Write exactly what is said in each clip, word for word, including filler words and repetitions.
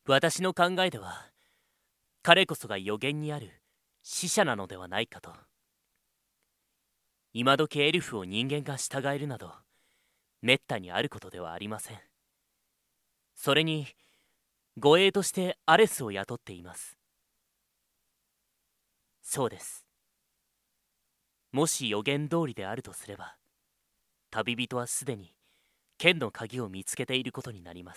私の考えでは、彼こそが予言にある使者なのではないかと。今時エルフを人間が従えるなど、めったにあることではありません。それに、護衛としてアレスを雇っています。そうです。もし予言通りであるとすれば、旅人はすでに剣の鍵を見つけていることになります。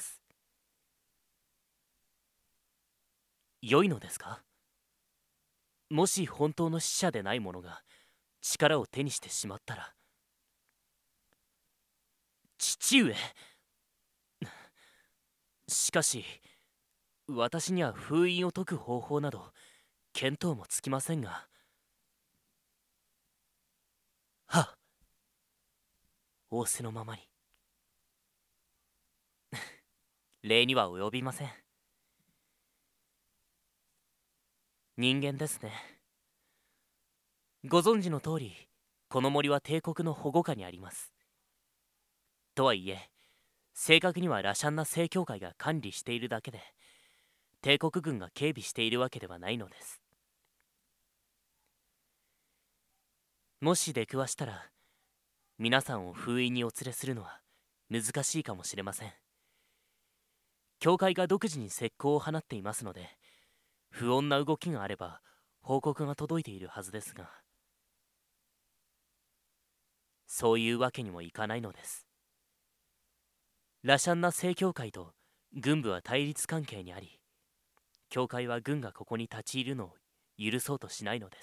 良いのですか？もし本当の使者でない者が力を手にしてしまったら。父上。しかし私には封印を解く方法など見当もつきませんが。はっ。仰せのままに。礼には及びません。人間ですね。ご存知の通り、この森は帝国の保護下にあります。とはいえ、正確にはラシャンナ正教会が管理しているだけで、帝国軍が警備しているわけではないのです。もし出くわしたら、皆さんを封印にお連れするのは難しいかもしれません。教会が独自に石膏を放っていますので、不穏な動きがあれば報告が届いているはずですが、そういうわけにもいかないのです。ラシャンナ正教会と軍部は対立関係にあり、教会は軍がここに立ち入るのを許そうとしないのです。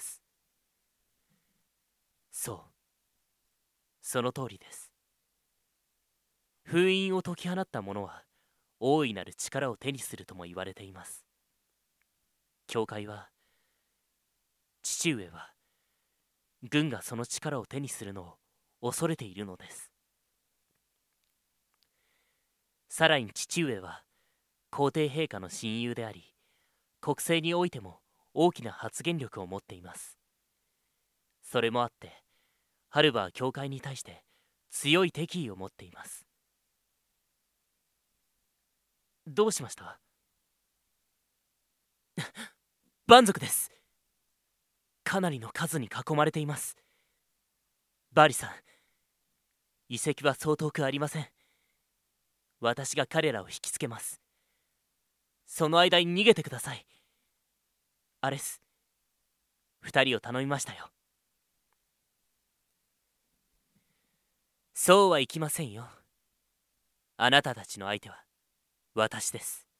そう、その通りです。封印を解き放った者は大いなる力を手にするとも言われています。教会は、父上は、軍がその力を手にするのを恐れているのです。さらに父上は皇帝陛下の親友であり、国政においても大きな発言力を持っています。それもあってハルバは教会に対して強い敵意を持っています。どうしました？蛮族です。かなりの数に囲まれています。バリさん、遺跡はそう遠くありません。私が彼らを引きつけます。その間に逃げてください。アレス、二人を頼みましたよ。そうはいきませんよ。あなたたちの相手は私です。